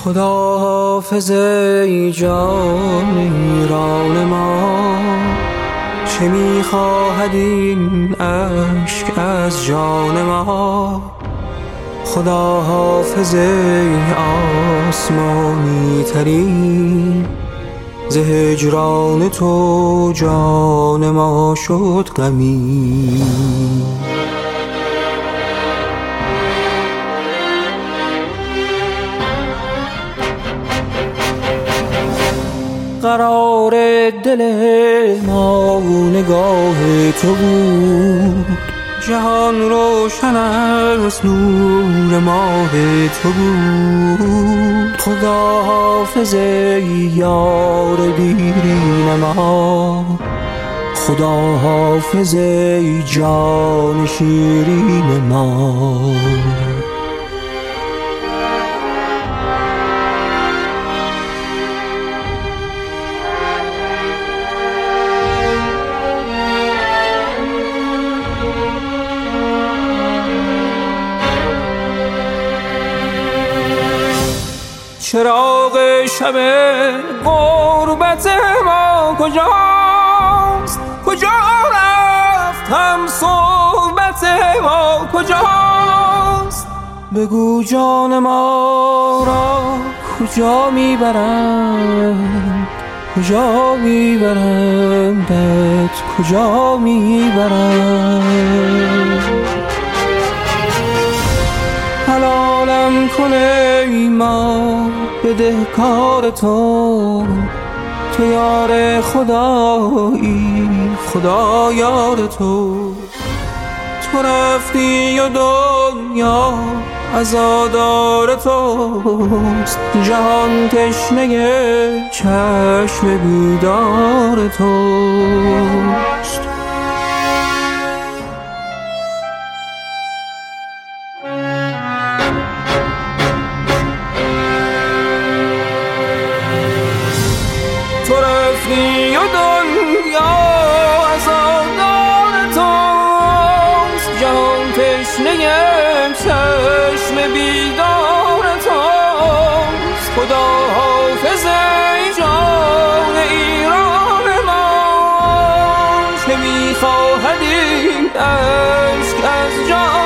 خدا حافظ ای جان ایران ما، چه می‌خواهد این اشک از جان ما. خدا حافظ ای آسمانی ترین، ز هجران تو جان ما شد غمین. قرار دل ما نگاه تو بود، جهان روشن از نور ماه تو بود. خدا حافظ ای یار دیرین ما، خدا حافظ ای جان شیرین ما. چراغ شب غربت ما کجاست؟ کجا رفت هم صحبت ما کجاست؟ بگو جان ما را کجا میبرند، کجا میبرندت، کجا میبرند؟ حلالم کنه ما بدهکار تو، تو یار خدایی، خدا یار تو. تو رفتی و دنیا عزادار توست، جهان تشنه چشم بیدار توست. تو رفتی و دنیا عزادار توست، جهان تشنه چشم بیدار توست. خدا حافظ ای جان ایران ما، چه می‌خواهد این اشک از جان